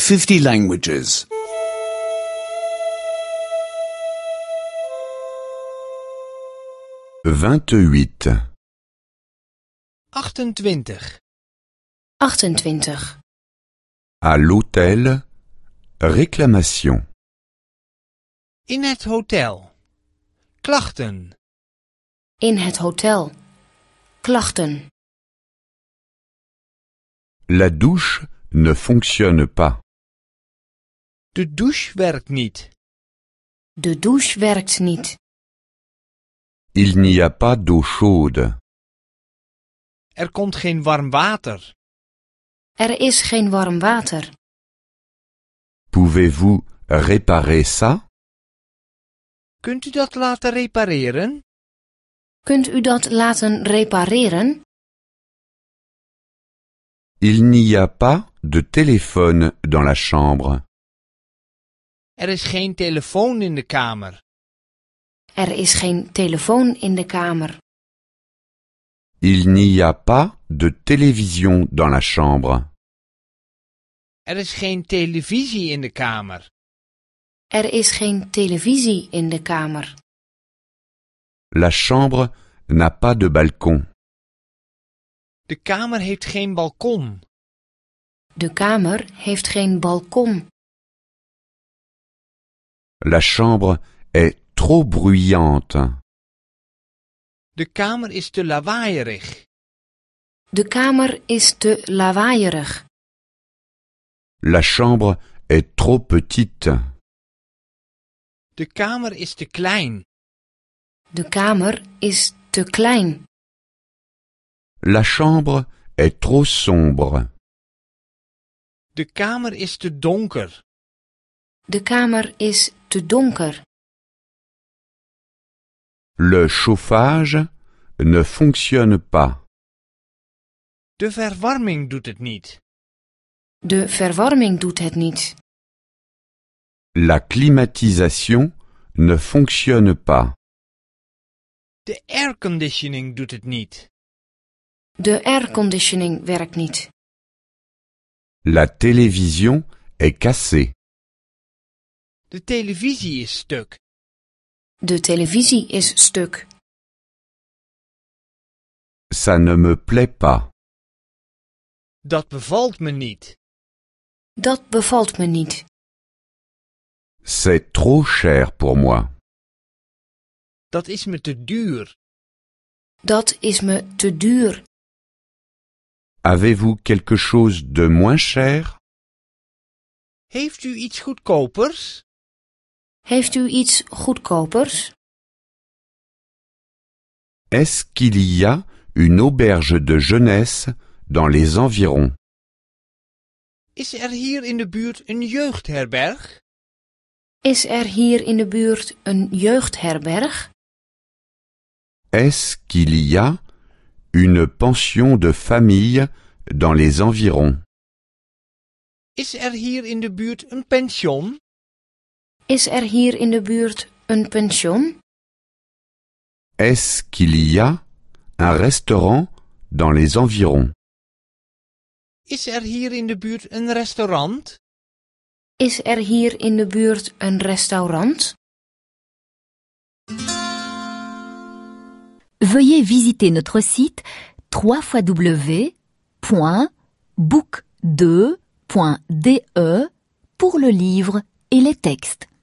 50 languages. 28. 28. 28. À l'hôtel, réclamation. In het hotel. Klachten. In het hotel. Klachten. La douche ne fonctionne pas. De douche werkt niet. De douche werkt niet. Il n'y a pas d'eau chaude. Er komt geen warm water. Er is geen warm water. Pouvez-vous réparer ça? Kunt u dat laten repareren? Kunt u dat laten repareren? Il n'y a pas de téléphone dans la chambre. Er is geen telefoon in de kamer. Er is geen telefoon in de kamer. Il n'y a pas de télévision dans la chambre. Er is geen televisie in de kamer. Er is geen televisie in de kamer. La chambre n'a pas de balcon. De kamer heeft geen balkon. De kamer heeft geen balkon. La chambre est trop bruyante. De kamer is te lawaaierig. De kamer is te lawaaierig. La chambre est trop petite. De kamer is te klein. De kamer is te klein. La chambre est trop sombre. De kamer is te donker. De kamer is te donker. Le chauffage ne fonctionne pas. De verwarming doet het niet. De verwarming doet het niet. La climatisation ne fonctionne pas. De airconditioning doet het niet. De airconditioning werkt niet. La télévision est cassée. De televisie is stuk. De televisie is stuk. Ça ne me plaît pas. Dat bevalt me niet. Dat bevalt me niet. C'est trop cher pour moi. Dat is me te duur. Dat is me te duur. Avez-vous quelque chose de moins cher? Heeft u iets goedkopers? Heeft u iets goedkopers? Est-ce qu'il y a une auberge de jeunesse dans les environs? Is er hier in de buurt een jeugdherberg? Is er hier in de buurt een jeugdherberg? Est-ce qu'il y a une pension de famille dans les environs? Is er hier in de buurt een pension? Is er hier in de buurt een pension? Est-ce qu'il y a un restaurant dans les environs? Is er hier in de buurt een restaurant? Is er hier in de buurt een restaurant? Veuillez visiter notre site www.book2.de pour le livre et les textes.